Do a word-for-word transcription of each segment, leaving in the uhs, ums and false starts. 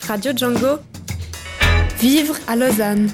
Radio Django. Vivre à Lausanne.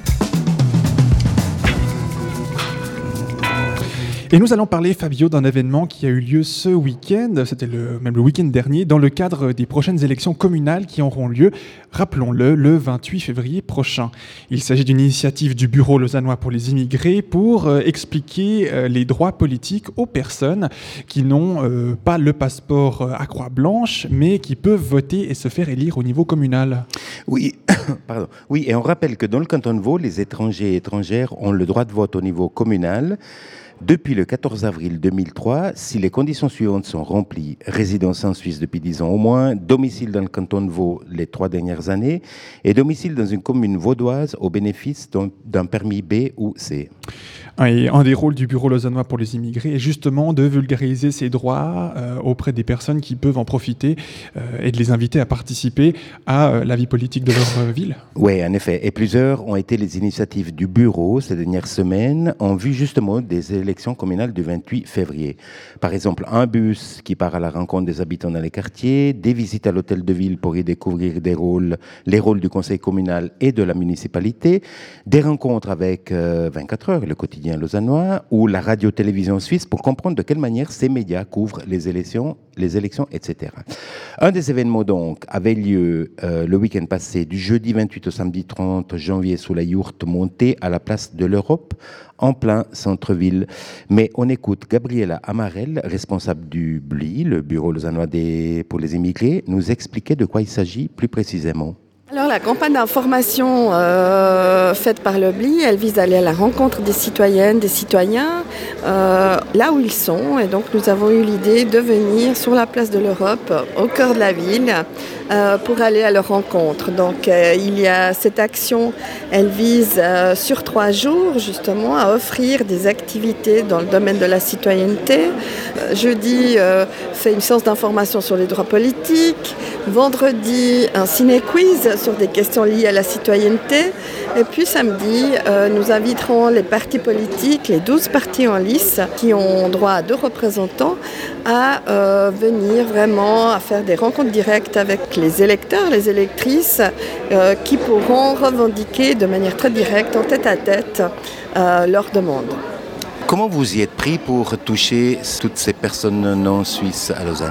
Et nous allons parler, Fabio, d'un événement qui a eu lieu ce week-end, c'était le, même le week-end dernier, dans le cadre des prochaines élections communales qui auront lieu, rappelons-le, le vingt-huit février prochain. Il s'agit d'une initiative du Bureau lausannois pour les immigrés pour euh, expliquer euh, les droits politiques aux personnes qui n'ont euh, pas le passeport à croix blanche, mais qui peuvent voter et se faire élire au niveau communal. Oui, pardon. Oui, et on rappelle que dans le canton de Vaud, les étrangers et étrangères ont le droit de vote au niveau communal. Depuis le quatorze avril deux mille trois, si les conditions suivantes sont remplies, résidence en Suisse depuis dix ans au moins, domicile dans le canton de Vaud les trois dernières années et domicile dans une commune vaudoise au bénéfice d'un, d'un permis B ou C. Et un des rôles du Bureau lausannois pour les immigrés est justement de vulgariser ces droits euh, auprès des personnes qui peuvent en profiter euh, et de les inviter à participer à euh, la vie politique de leur euh, ville. Oui, en effet. Et plusieurs ont été les initiatives du Bureau ces dernières semaines en vue justement des élections communales du vingt-huit février. Par exemple, un bus qui part à la rencontre des habitants dans les quartiers, des visites à l'hôtel de ville pour y découvrir des rôles, les rôles du conseil communal et de la municipalité, des rencontres avec euh, vingt-quatre heures, le quotidien lausannois, ou la radio-télévision suisse pour comprendre de quelle manière ces médias couvrent les élections, les élections, et cetera. Un des événements donc avait lieu euh, le week-end passé, du jeudi vingt-huit au samedi trente janvier, sous la yourte montée à la place de l'Europe, en plein centre-ville. Mais on écoute Gabriela Amarel, responsable du B L I, le Bureau lausannois des, pour les immigrés, nous expliquer de quoi il s'agit plus précisément. Alors la campagne d'information euh, faite par le B L I, elle vise à aller à la rencontre des citoyennes, des citoyens, euh, là où ils sont. Et donc nous avons eu l'idée de venir sur la place de l'Europe, au cœur de la ville, euh, pour aller à leur rencontre. Donc euh, il y a cette action, elle vise euh, sur trois jours justement à offrir des activités dans le domaine de la citoyenneté. Euh, jeudi, euh, fait une séance d'information sur les droits politiques. Vendredi, un ciné-quiz sur des questions liées à la citoyenneté. Et puis samedi, euh, nous inviterons les partis politiques, les douze partis en lice, qui ont droit à deux représentants, à euh, venir vraiment à faire des rencontres directes avec les électeurs, les électrices, euh, qui pourront revendiquer de manière très directe, en tête-à-tête, euh, leurs demandes. Comment vous y êtes pris pour toucher toutes ces personnes non suisses à Lausanne ?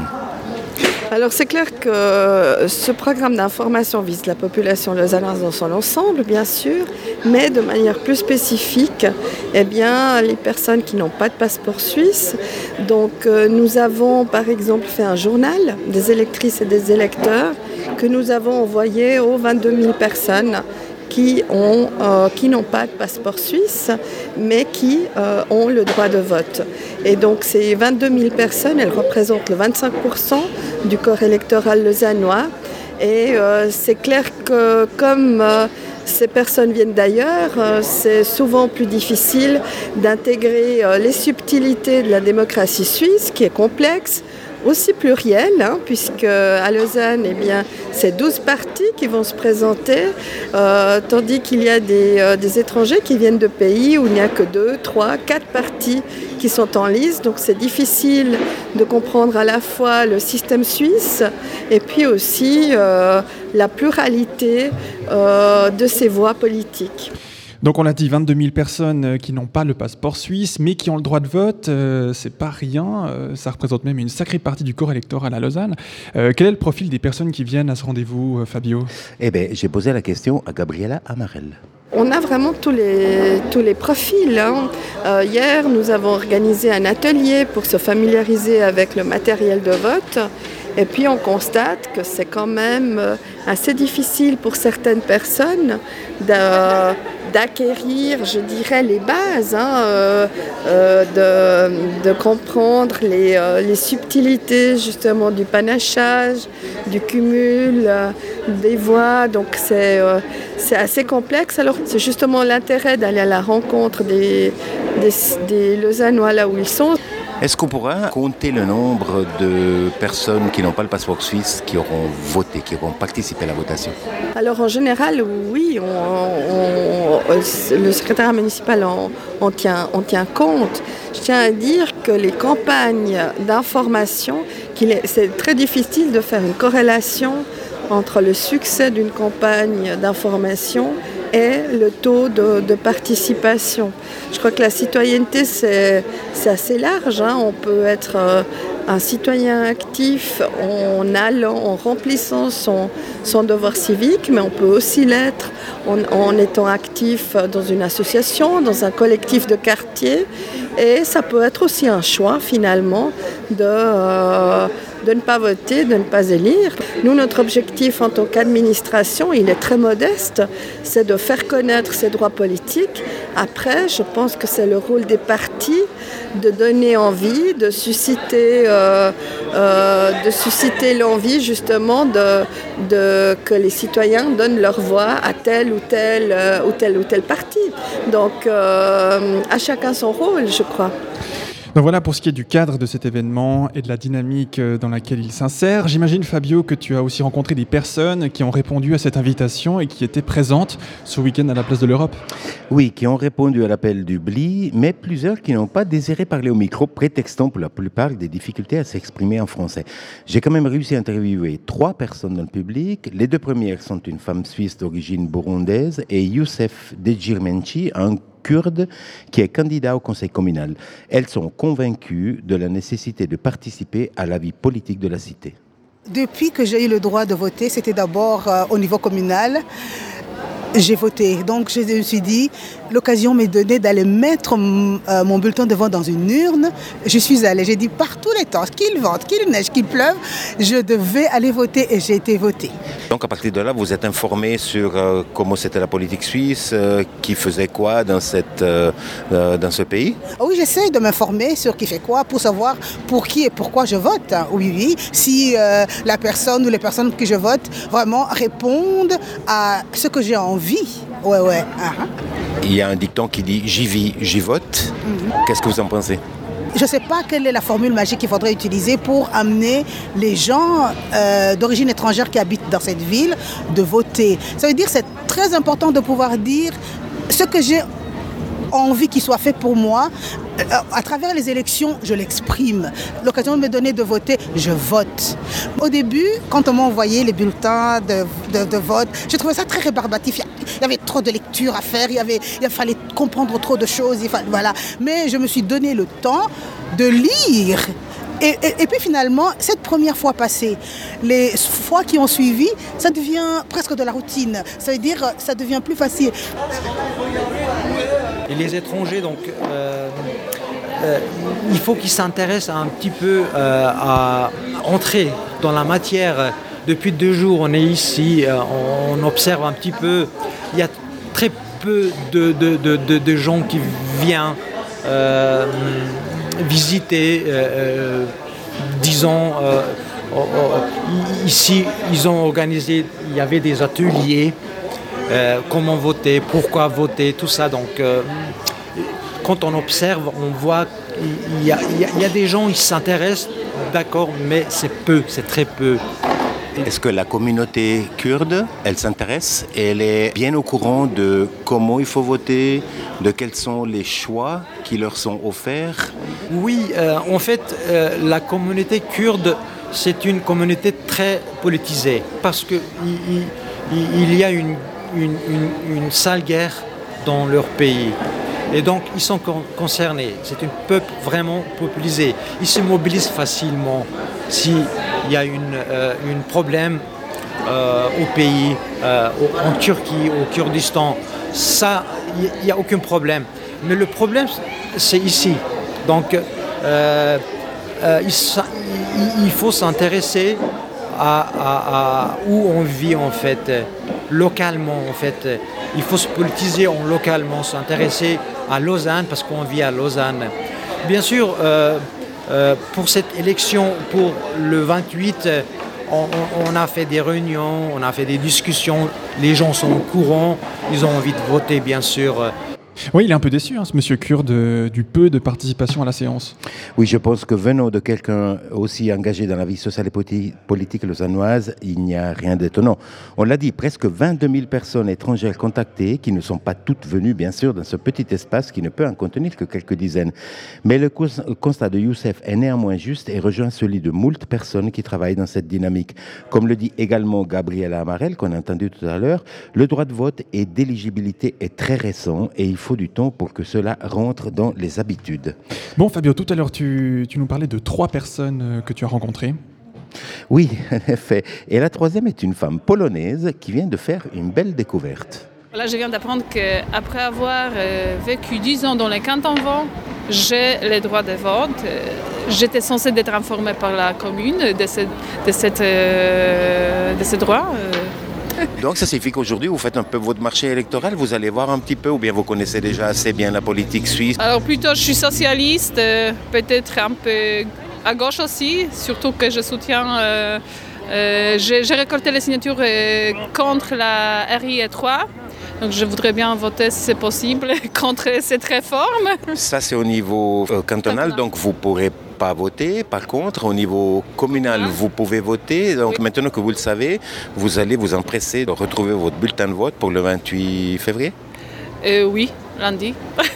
Alors c'est clair que ce programme d'information vise la population lausannoise dans son ensemble, bien sûr, mais de manière plus spécifique, eh bien, les personnes qui n'ont pas de passeport suisse. Donc euh, nous avons par exemple fait un journal des électrices et des électeurs que nous avons envoyé aux vingt-deux mille personnes qui, ont, euh, qui n'ont pas de passeport suisse, mais qui euh, ont le droit de vote. Et donc ces vingt-deux mille personnes, elles représentent le vingt-cinq pour cent du corps électoral lausannois. Et euh, c'est clair que comme euh, ces personnes viennent d'ailleurs, euh, c'est souvent plus difficile d'intégrer euh, les subtilités de la démocratie suisse, qui est complexe, aussi pluriel, hein, puisque à Lausanne, eh bien, c'est douze partis qui vont se présenter, euh, tandis qu'il y a des, euh, des étrangers qui viennent de pays où il n'y a que deux, trois, quatre partis qui sont en lice. Donc c'est difficile de comprendre à la fois le système suisse et puis aussi euh, la pluralité euh, de ces voix politiques. Donc on l'a dit, vingt-deux mille personnes qui n'ont pas le passeport suisse, mais qui ont le droit de vote, euh, c'est pas rien, euh, ça représente même une sacrée partie du corps électoral à Lausanne. Euh, quel est le profil des personnes qui viennent à ce rendez-vous, euh, Fabio ? Eh bien, j'ai posé la question à Gabriela Amarel. On a vraiment tous les, tous les profils. Hein. Euh, hier, nous avons organisé un atelier pour se familiariser avec le matériel de vote. Et puis on constate que c'est quand même assez difficile pour certaines personnes de, d'acquérir, je dirais, les bases, hein, euh, euh, de, de comprendre les, euh, les subtilités justement du panachage, du cumul, euh, des voix. Donc c'est, euh, c'est assez complexe. Alors c'est justement l'intérêt d'aller à la rencontre des, des, des Lausannois là où ils sont. Est-ce qu'on pourra compter le nombre de personnes qui n'ont pas le passeport suisse qui auront voté, qui auront participé à la votation ? Alors en général, oui, on, on, le secrétariat municipal en, en, tient, en tient compte. Je tiens à dire que les campagnes d'information, qu'il est, c'est très difficile de faire une corrélation entre le succès d'une campagne d'information et le taux de, de participation. Je crois que la citoyenneté, c'est, c'est assez large, hein. On peut être euh, un citoyen actif en allant, en remplissant son, son devoir civique, mais on peut aussi l'être en, en étant actif dans une association, dans un collectif de quartier. Et ça peut être aussi un choix, finalement, de, euh, de ne pas voter, de ne pas élire. Nous, notre objectif en tant qu'administration, il est très modeste, c'est de faire connaître ses droits politiques. Après, je pense que c'est le rôle des partis de donner envie, de susciter, euh, euh, de susciter l'envie, justement, de, de, que les citoyens donnent leur voix à tel ou tel, euh, ou tel ou tel parti. Donc, euh, à chacun son rôle, je crois. Donc voilà pour ce qui est du cadre de cet événement et de la dynamique dans laquelle il s'insère. J'imagine, Fabio, que tu as aussi rencontré des personnes qui ont répondu à cette invitation et qui étaient présentes ce week-end à la Place de l'Europe. Oui, qui ont répondu à l'appel du B L I, mais plusieurs qui n'ont pas désiré parler au micro, prétextant pour la plupart des difficultés à s'exprimer en français. J'ai quand même réussi à interviewer trois personnes dans le public. Les deux premières sont une femme suisse d'origine burundaise et Youssef Dejirmenchi, un Kurde qui est candidat au conseil communal. Elles sont convaincues de la nécessité de participer à la vie politique de la cité. Depuis que j'ai eu le droit de voter, c'était d'abord euh, au niveau communal. J'ai voté. Donc je me suis dit, l'occasion m'est donnée d'aller mettre euh, mon bulletin de vote dans une urne. Je suis allée, j'ai dit par tous les temps, qu'il vente, qu'il neige, qu'il pleuve, je devais aller voter et j'ai été votée. Donc à partir de là, vous êtes informé sur euh, comment c'était la politique suisse, euh, qui faisait quoi dans, cette, euh, euh, dans ce pays? Oui, j'essaie de m'informer sur qui fait quoi pour savoir pour qui et pourquoi je vote. Oui, oui. Si euh, la personne ou les personnes que je vote vraiment répondent à ce que j'ai envie. Vie. Ouais, ouais. Uh-huh. Il y a un dicton qui dit « j'y vis, j'y vote ». Mm-hmm. Qu'est-ce que vous en pensez? Je ne sais pas quelle est la formule magique qu'il faudrait utiliser pour amener les gens euh, d'origine étrangère qui habitent dans cette ville de voter. Ça veut dire que c'est très important de pouvoir dire ce que j'ai envie qu'il soit fait pour moi. À travers les élections, je l'exprime. L'occasion de me donner de voter, je vote. Au début, quand on m'a envoyé les bulletins de, de, de vote, j'ai trouvé ça très rébarbatif. Il y avait trop de lectures à faire, il, y avait, il fallait comprendre trop de choses. Il fallait, voilà. Mais je me suis donné le temps de lire. Et, et, et puis finalement, cette première fois passée, les fois qui ont suivi, ça devient presque de la routine. Ça veut dire, ça devient plus facile. Et les étrangers, donc, euh, euh, il faut qu'ils s'intéressent un petit peu euh, à entrer dans la matière. Depuis deux jours, on est ici, euh, on observe un petit peu. Il y a très peu de, de, de, de, de gens qui viennent euh, visiter, euh, disons, euh, ici, ils ont organisé, il y avait des ateliers. Euh, comment voter, pourquoi voter, tout ça. Donc, euh, quand on observe, on voit qu'il y a, il y a, il y a des gens qui s'intéressent, d'accord, mais c'est peu, c'est très peu. Est-ce que la communauté kurde, elle s'intéresse et elle est bien au courant de comment il faut voter, de quels sont les choix qui leur sont offerts? Oui, euh, en fait, euh, la communauté kurde, c'est une communauté très politisée parce qu'il il, il y a une Une, une, une sale guerre dans leur pays. Et donc, ils sont con- concernés. C'est un peuple vraiment populisé. Ils se mobilisent facilement s'il y a un euh, une problème euh, au pays, euh, au, en Turquie, au Kurdistan. Ça, il n'y a aucun problème. Mais le problème, c'est ici. Donc, euh, euh, il, il faut s'intéresser à, à, à où on vit, en fait. Localement, en fait, il faut se politiser en localement, s'intéresser à Lausanne parce qu'on vit à Lausanne. Bien sûr, euh, euh, pour cette élection, pour le vingt-huit, on, on a fait des réunions, on a fait des discussions, les gens sont au courant, ils ont envie de voter, bien sûr. Oui, il est un peu déçu, hein, ce monsieur Kurde, euh, du peu de participation à la séance. Oui, je pense que venant de quelqu'un aussi engagé dans la vie sociale et poti- politique lausannoise, il n'y a rien d'étonnant. On l'a dit, presque vingt-deux mille personnes étrangères contactées, qui ne sont pas toutes venues, bien sûr, dans ce petit espace qui ne peut en contenir que quelques dizaines. Mais le cons- constat de Youssef est néanmoins juste et rejoint celui de moult personnes qui travaillent dans cette dynamique. Comme le dit également Gabriela Amarel, qu'on a entendu tout à l'heure, le droit de vote et d'éligibilité est très récent et il faut du temps pour que cela rentre dans les habitudes. Bon, Fabio, tout à l'heure, tu, tu nous parlais de trois personnes euh, que tu as rencontrées. Oui, en effet. Et la troisième est une femme polonaise qui vient de faire une belle découverte. Là, je viens d'apprendre qu'après avoir euh, vécu dix ans dans les cantons Vaud, j'ai les droits de vote. Euh, J'étais censée être informée par la commune de ce, de cette, euh, de ce droit. Euh. Donc ça signifie qu'aujourd'hui vous faites un peu votre marché électoral, vous allez voir un petit peu ou bien vous connaissez déjà assez bien la politique suisse? Alors plutôt je suis socialiste, euh, peut-être un peu à gauche aussi, surtout que je soutiens, euh, euh, j'ai, j'ai récolté les signatures euh, contre la R I E trois. Donc je voudrais bien voter, si c'est possible, contre cette réforme. Ça c'est au niveau euh, cantonal, donc vous ne pourrez pas voter. Par contre, au niveau communal, vous pouvez voter. Donc oui. Maintenant que vous le savez, vous allez vous empresser de retrouver votre bulletin de vote pour le vingt-huit février? euh, Oui, lundi.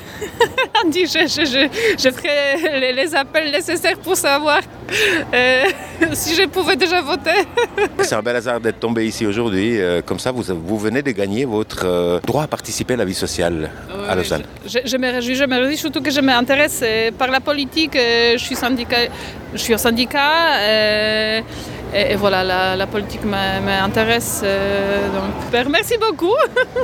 Lundi, je, je, je, je ferai les, les appels nécessaires pour savoir euh, si je pouvais déjà voter. C'est un bel hasard d'être tombé ici aujourd'hui. Euh, comme ça, vous, vous venez de gagner votre euh, droit à participer à la vie sociale oui, à Lausanne. Je, je, je me réjouis, je me réjouis, surtout que je m'intéresse euh, par la politique. Euh, je suis syndicat, je suis au syndicat. Euh, et, et voilà, la, la politique m'intéresse. Euh, donc, merci beaucoup.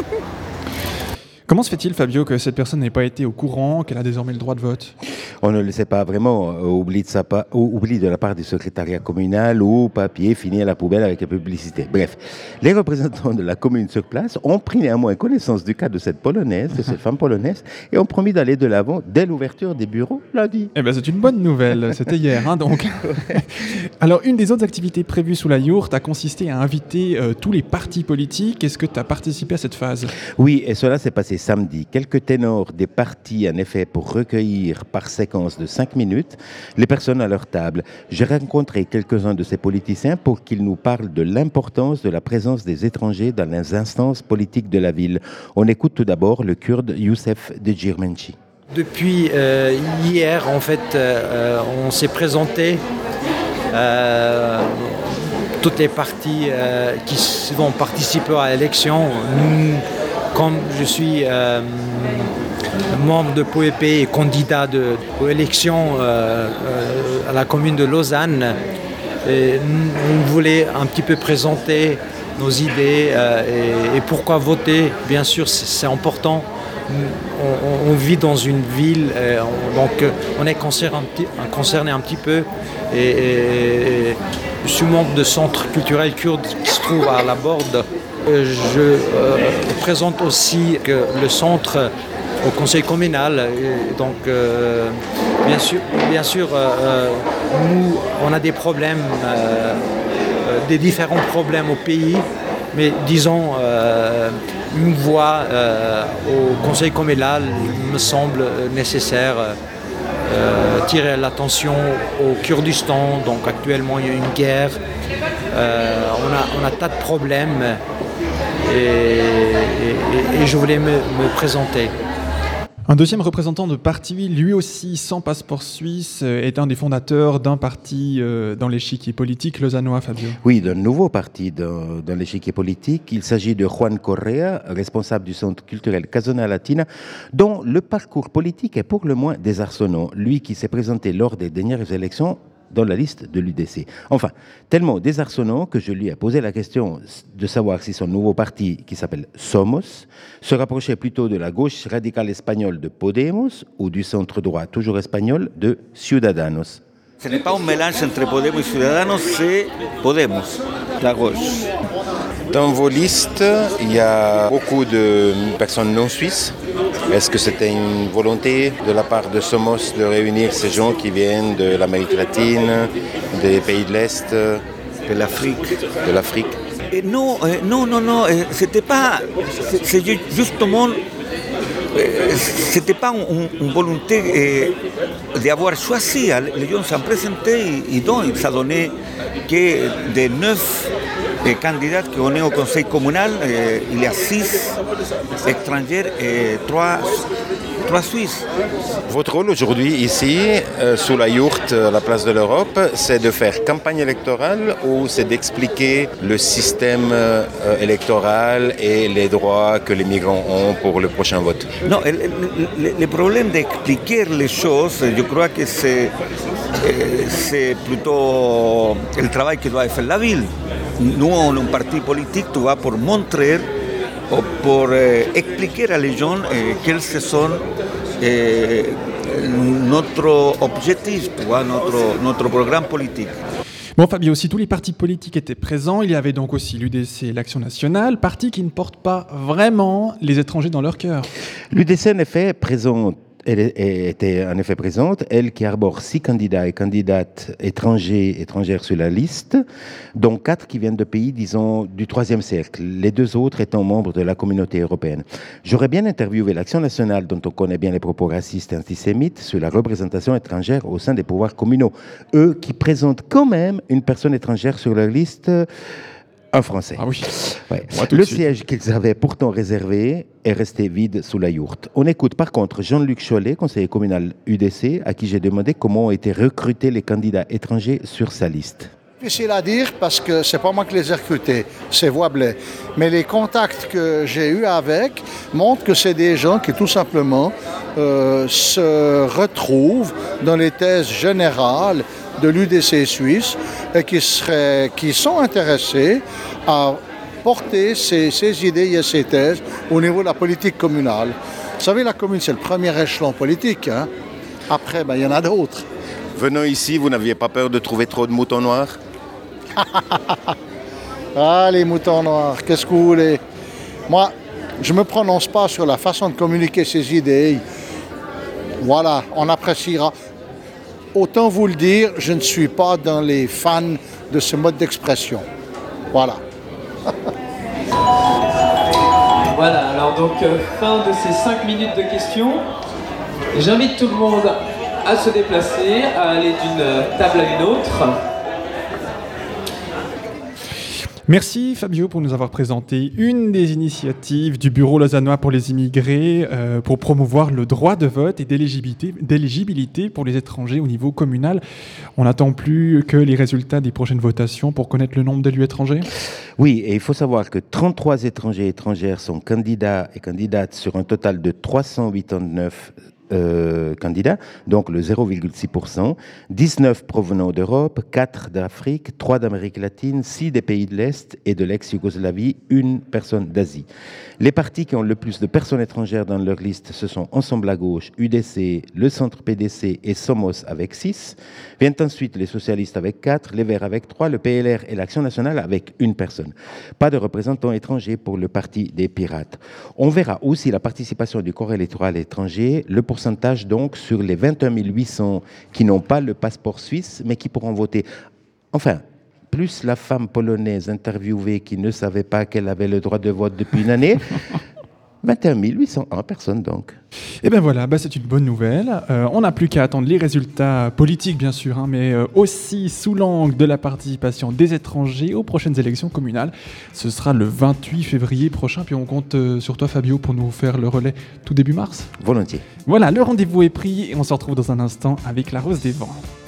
Comment se fait-il, Fabio, que cette personne n'ait pas été au courant, qu'elle a désormais le droit de vote? On ne le sait pas vraiment. Oubli de, sa pa- oubli de la part du secrétariat communal ou papier fini à la poubelle avec la publicité. Bref, les représentants de la commune sur place ont pris néanmoins connaissance du cas de cette polonaise, de cette femme polonaise, et ont promis d'aller de l'avant dès l'ouverture des bureaux lundi. Eh bien, c'est une bonne nouvelle. C'était hier, hein, donc. Alors, une des autres activités prévues sous la yourte a consisté à inviter euh, tous les partis politiques. Est-ce que tu as participé à cette phase? Oui, et cela s'est passé samedi. Quelques ténors des partis, en effet, pour recueillir par séquence de cinq minutes les personnes à leur table. J'ai rencontré quelques-uns de ces politiciens pour qu'ils nous parlent de l'importance de la présence des étrangers dans les instances politiques de la ville. On écoute tout d'abord le Kurde Youssef Dejirmenchi. Depuis euh, hier, en fait, euh, on s'est présenté euh, toutes les partis euh, qui vont participer à l'élection. Nous, comme je suis euh, membre de P O E P et candidat de, aux élections euh, euh, à la commune de Lausanne, et on voulait un petit peu présenter nos idées euh, et, et pourquoi voter. Bien sûr, c'est, c'est important. On, on vit dans une ville, euh, on, donc euh, on est concerné un petit, concerné un petit peu. Et, et, et je suis membre de centre culturel kurde qui se trouve à la Borde. Je euh, présente aussi que le centre au conseil communal. Et donc, euh, bien sûr, bien sûr euh, nous, on a des problèmes, euh, des différents problèmes au pays, mais disons, euh, une voix euh, au conseil communal me semble nécessaire. Euh, tirer l'attention au Kurdistan, donc actuellement il y a une guerre, euh, on a, on a tas de problèmes et, et, et je voulais me, me présenter. Un deuxième représentant de parti, lui aussi sans passeport suisse, est un des fondateurs d'un parti euh, dans l'échiquier politique lausannois, Fabio. Oui, d'un nouveau parti dans, dans l'échiquier politique. Il s'agit de Juan Correa, responsable du centre culturel Casona Latina, dont le parcours politique est pour le moins désarçonnant. Lui qui s'est présenté lors des dernières élections dans la liste de l'U D C. Enfin, tellement désarçonnant que je lui ai posé la question de savoir si son nouveau parti, qui s'appelle Somos, se rapprochait plutôt de la gauche radicale espagnole de Podemos ou du centre droit toujours espagnol de Ciudadanos. Ce n'est pas un mélange entre Podemos et Ciudadanos, c'est Podemos, la gauche. Dans vos listes, il y a beaucoup de personnes non suisses. Est-ce que c'était une volonté de la part de Somos de réunir ces gens qui viennent de l'Amérique latine, des pays de l'Est, de l'Afrique, de l'Afrique? Et non, euh, non, non, non, euh, c'était pas. C'est, c'est justement c'était pas une, une volonté euh, d'avoir choisi. Les gens s'en présentaient et, et donc ça donnait que des neuf euh, candidats qu'on est au conseil communal, euh, il y a six étrangers et trois, trois Suisses. Votre rôle aujourd'hui ici, euh, sous la yourte à la place de l'Europe, c'est de faire campagne électorale ou c'est d'expliquer le système euh, électoral et les droits que les migrants ont pour le prochain vote? Non, le, le, le problème d'expliquer les choses, je crois que c'est, euh, c'est plutôt le travail que doit faire la ville. Nous, on est un parti politique, tu vois, pour montrer, pour euh, expliquer à les gens euh, quels sont euh, notre objectif, tu vois, notre, notre programme politique. Bon Fabio, si tous les partis politiques étaient présents, il y avait donc aussi l'U D C et l'Action nationale, partis qui ne portent pas vraiment les étrangers dans leur cœur. L'U D C en effet présente. Elle était en effet présente, elle qui arbore six candidats et candidates étrangers, étrangères sur la liste, dont quatre qui viennent de pays, disons, du troisième cercle, les deux autres étant membres de la communauté européenne. J'aurais bien interviewé l'Action nationale, dont on connaît bien les propos racistes et antisémites, sur la représentation étrangère au sein des pouvoirs communaux. Eux qui présentent quand même une personne étrangère sur leur liste. Un Français. Ah oui. Ouais. Le siège qu'ils avaient pourtant réservé est resté vide sous la yourte. On écoute par contre Jean-Luc Chollet, conseiller communal U D C, à qui j'ai demandé comment ont été recrutés les candidats étrangers sur sa liste. Difficile à dire parce que c'est pas moi qui les ai recrutés, c'est Voix-Blais. Mais les contacts que j'ai eus avec montrent que c'est des gens qui tout simplement euh, se retrouvent dans les thèses générales de l'U D C suisse et qui, seraient, qui sont intéressés à porter ces, ces idées et ces thèses au niveau de la politique communale. Vous savez, la commune, c'est le premier échelon politique. Hein? Après, ben, il y en a d'autres. Venant ici, vous n'aviez pas peur de trouver trop de moutons noirs? Ah, les moutons noirs, qu'est-ce que vous voulez? Moi, je ne me prononce pas sur la façon de communiquer ces idées. Voilà, on appréciera. Autant vous le dire, je ne suis pas dans les fans de ce mode d'expression. Voilà. Voilà, alors donc euh, fin de ces cinq minutes de questions. J'invite tout le monde à se déplacer, à aller d'une table à une autre. Merci Fabio pour nous avoir présenté une des initiatives du Bureau lausannois pour les immigrés euh, pour promouvoir le droit de vote et d'éligibilité, d'éligibilité pour les étrangers au niveau communal. On n'attend plus que les résultats des prochaines votations pour connaître le nombre d'élus étrangers. Oui, et il faut savoir que trente-trois étrangers et étrangères sont candidats et candidates sur un total de trois cent quatre-vingt-neuf Euh, candidats, donc le zéro virgule six pour cent, dix-neuf provenant d'Europe, quatre d'Afrique, trois d'Amérique latine, six des pays de l'Est et de l'ex-Yougoslavie, une personne d'Asie. Les partis qui ont le plus de personnes étrangères dans leur liste, ce sont Ensemble à gauche, U D C, le Centre P D C et Somos avec six. Viennent ensuite les socialistes avec quatre, les Verts avec trois, le P L R et l'Action nationale avec une personne. Pas de représentants étrangers pour le Parti des Pirates. On verra aussi la participation du corps électoral étranger, le pourcentage donc sur les vingt et un mille huit cents qui n'ont pas le passeport suisse, mais qui pourront voter. Enfin, plus la femme polonaise interviewée qui ne savait pas qu'elle avait le droit de vote depuis une année. vingt et un mille huit cent un personnes donc. Et bien voilà, bah c'est une bonne nouvelle. Euh, on n'a plus qu'à attendre les résultats politiques bien sûr, hein, mais euh, aussi sous l'angle de la participation des étrangers aux prochaines élections communales. Ce sera le vingt-huit février prochain, puis on compte euh, sur toi Fabio pour nous faire le relais tout début mars. Volontiers. Voilà, le rendez-vous est pris et on se retrouve dans un instant avec la Rose des Vents.